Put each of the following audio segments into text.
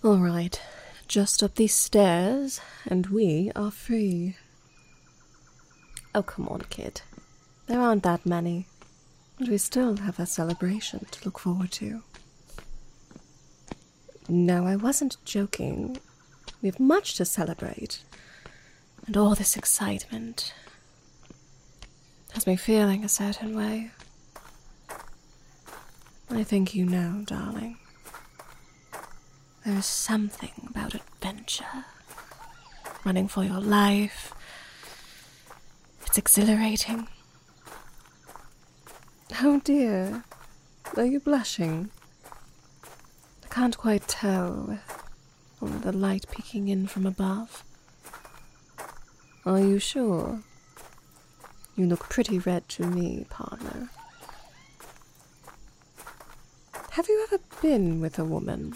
All right, just up these stairs, and we are free. Oh, come on, kid. There aren't that many, and we still have a celebration to look forward to. No, I wasn't joking. We have much to celebrate, and all this excitement has me feeling a certain way. I think you know, darling. There is something about adventure, running for your life. It's exhilarating. Oh dear, are you blushing? I can't quite tell with only the light peeking in from above. Are you sure? You look pretty red to me, partner. Have you ever been with a woman?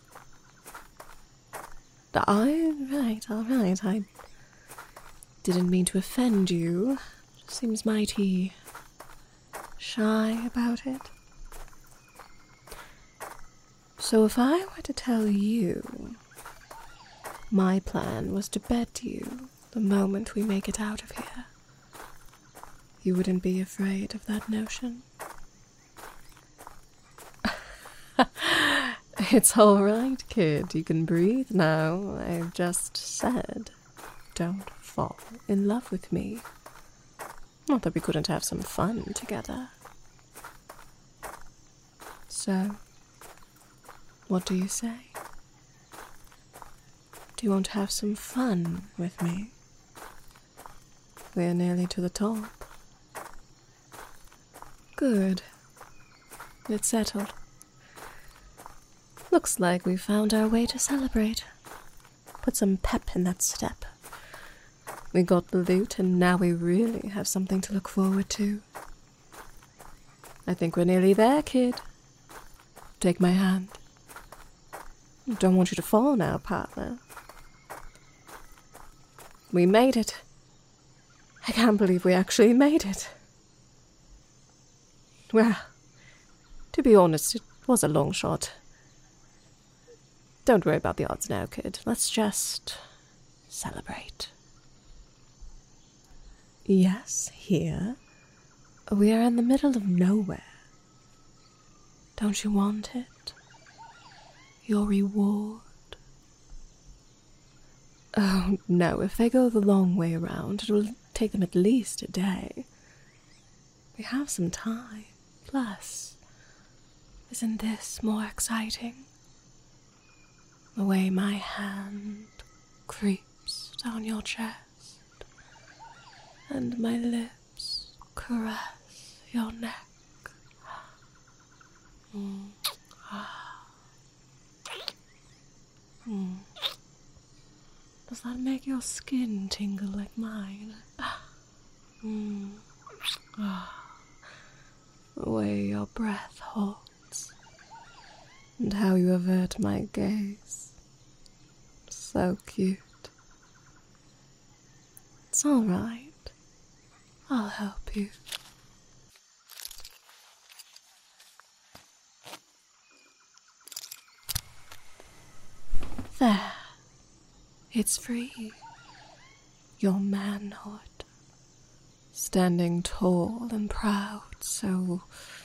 All right. I didn't mean to offend you. Seems mighty shy about it. So if I were to tell you my plan was to bed you the moment we make it out of here, you wouldn't be afraid of that notion? It's all right, kid. You can breathe now. I've just said, don't fall in love with me. Not that we couldn't have some fun together. So, what do you say? Do you want to have some fun with me? We're nearly to the top. Good. It's settled. Looks like we found our way to celebrate. Put some pep in that step. We got the loot, and now we really have something to look forward to. I think we're nearly there, kid. Take my hand. Don't want you to fall now, partner. We made it. I can't believe we actually made it. Well, to be honest, it was a long shot. Don't worry about the odds now, kid. Let's just celebrate. Yes, here. We are in the middle of nowhere. Don't you want it? Your reward? Oh, no, if they go the long way around, it will take them at least a day. We have some time. Plus, isn't this more exciting? The way my hand creeps down your chest, and my lips caress your neck. Does that make your skin tingle like mine? The way your breath holds, and how you avert my gaze. So cute. It's all right. I'll help you. There. It's free. Your manhood. Standing tall and proud, so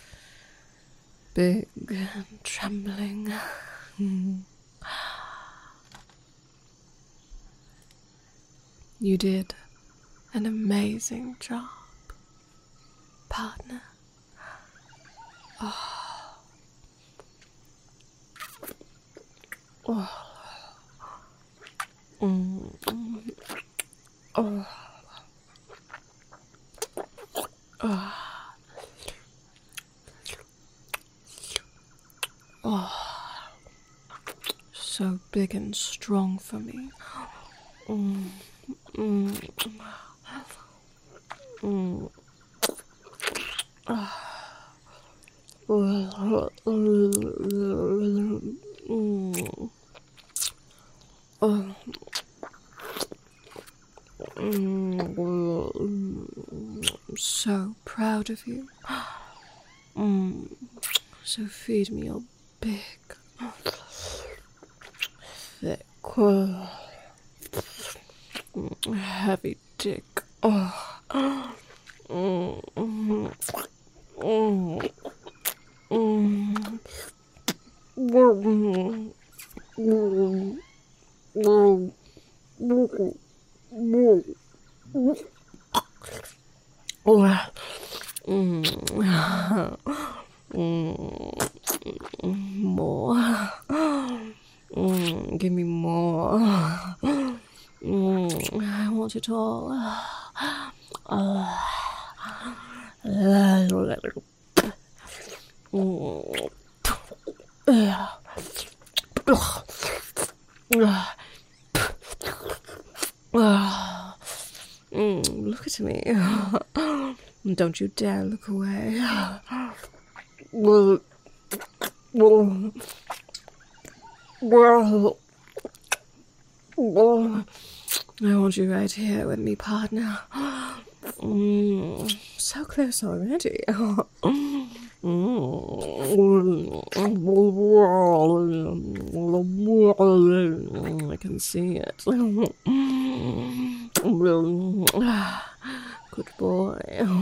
big and trembling. You did an amazing job, partner. Oh. So big and strong for me. I'm so proud of you. So feed me your big, thick, heavy dick. Oh. More. Give me more. I want it all. Look at me. Don't you dare look away. I want you right here with me, partner. So close already. I can see it. Good boy.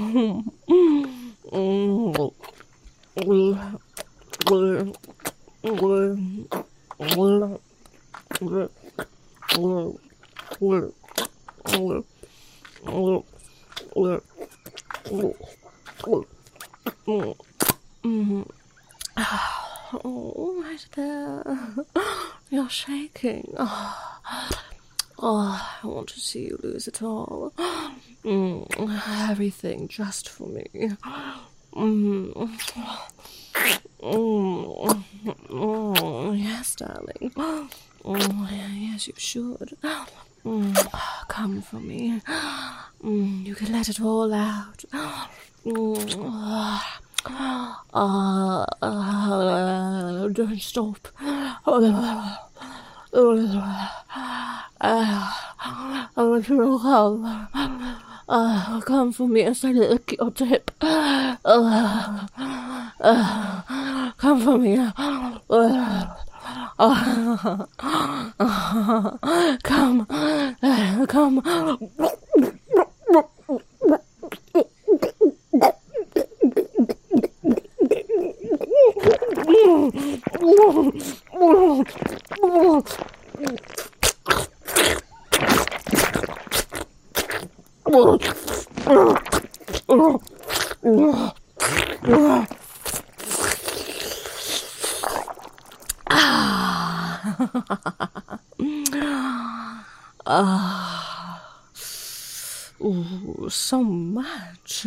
Oh, right there. You're shaking. Oh, I want to see you lose it all. Everything just for me. Yes, darling. Yes, you should. Come for me. You can let it all out. Don't stop. Come for me as I lick your tip. Come for me. Come. So much.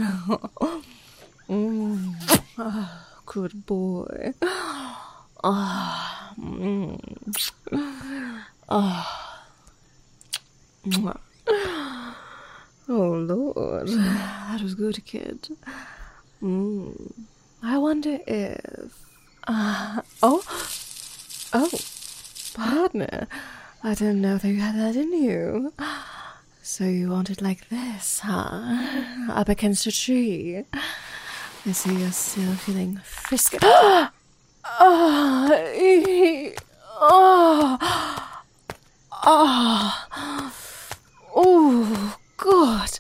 Good boy. Oh, Lord. That was good, kid. I wonder if... Oh, partner. I didn't know that you had that in you. So you want it like this, huh? Up against a tree. I see you're still feeling frisky. Oh, God.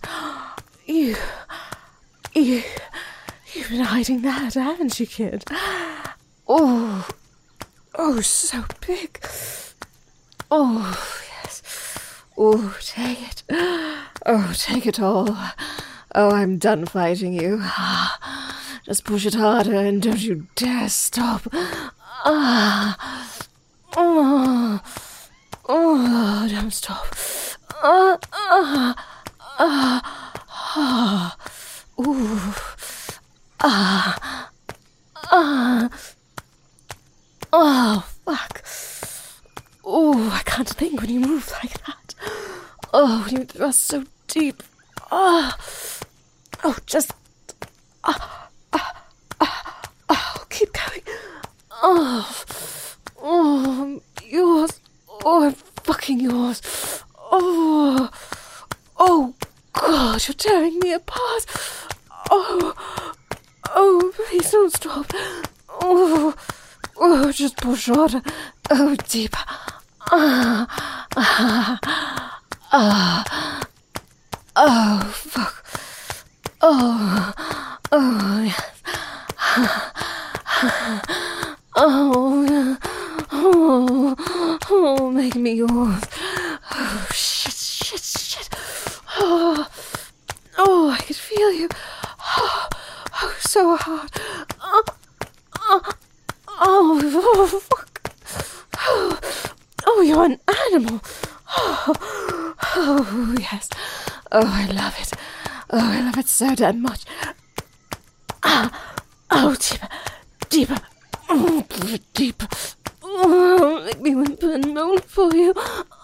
You've been hiding that, haven't you, kid? Oh, so big. Oh, yes. Oh, take it. Oh, take it all. Oh, I'm done fighting you. Just push it harder and don't you dare stop. Don't stop. Oh, fuck. Oh, I can't think when you move like that. Oh, you thrust so deep. Just... keep going. Yours. Oh, I'm fucking yours. Oh, God, you're tearing me apart. Oh, please don't stop. Oh, just push harder. Oh, deeper. Oh, fuck. Oh, yes. Make me yours. Oh, shit. I could feel you. So hard. Fuck. You're an animal. Yes. I love it. I love it so damn much. Deeper. Deeper. Make me whimper and moan for you.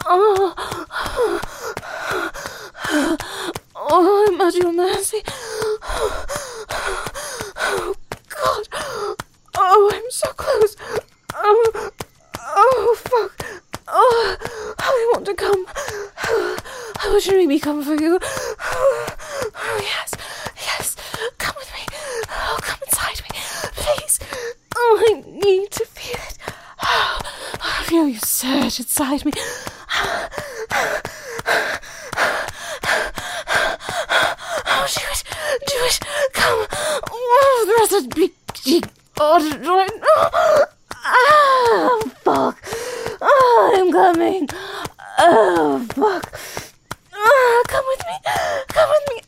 I'm at your mercy. Oh, God. I'm so close. Fuck. I want to come. I wish me come for you. Yes. Come with me. Come inside me. Please. I need to feel it. I feel you surge inside me. Do it. Come. The rest of me. Right now. Fuck. I'm coming. Fuck. Come with me.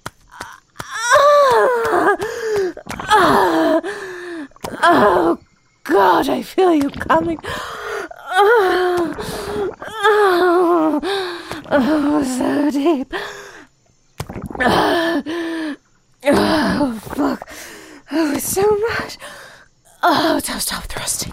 God, I feel you coming. So deep. Fuck. It's so much. Don't stop thrusting.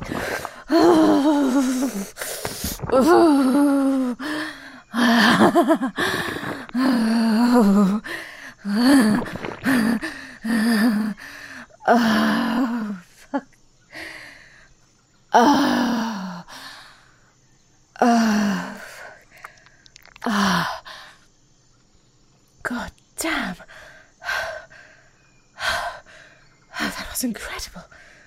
God damn. That was incredible.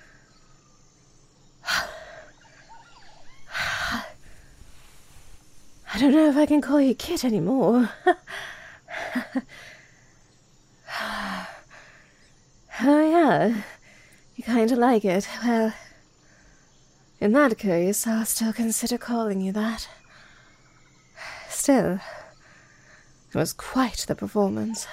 I don't know if I can call you Kit anymore. Oh, yeah. You kind of like it. Well, in that case, I'll still consider calling you that. Still, it was quite the performance.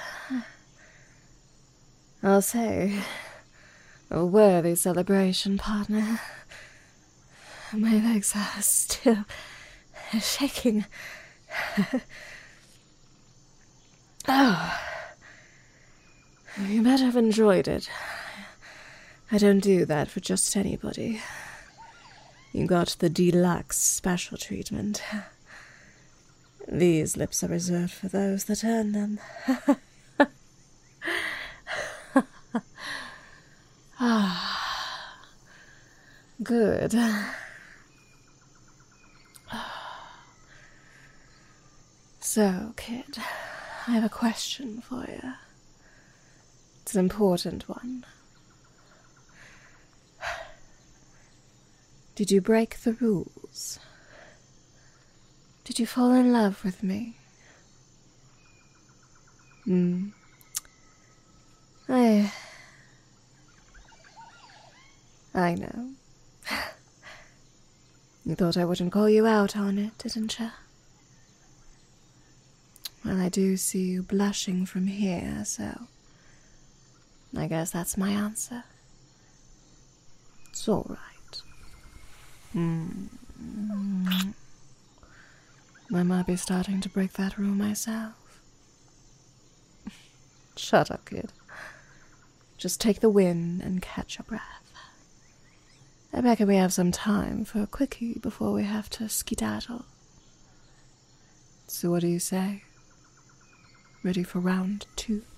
I'll say, a worthy celebration, partner. My legs are still shaking. You better have enjoyed it. I don't do that for just anybody. You got the deluxe special treatment. These lips are reserved for those that earn them. Good. So, kid, I have a question for you. It's an important one. Did you break the rules? Did you fall in love with me? I know. You thought I wouldn't call you out on it, didn't you? Well, I do see you blushing from here, so I guess that's my answer. It's all right. I might be starting to break that rule myself. Shut up, kid. Just take the win and catch your breath. I reckon we have some time for a quickie before we have to skedaddle. So what do you say? Ready for round 2?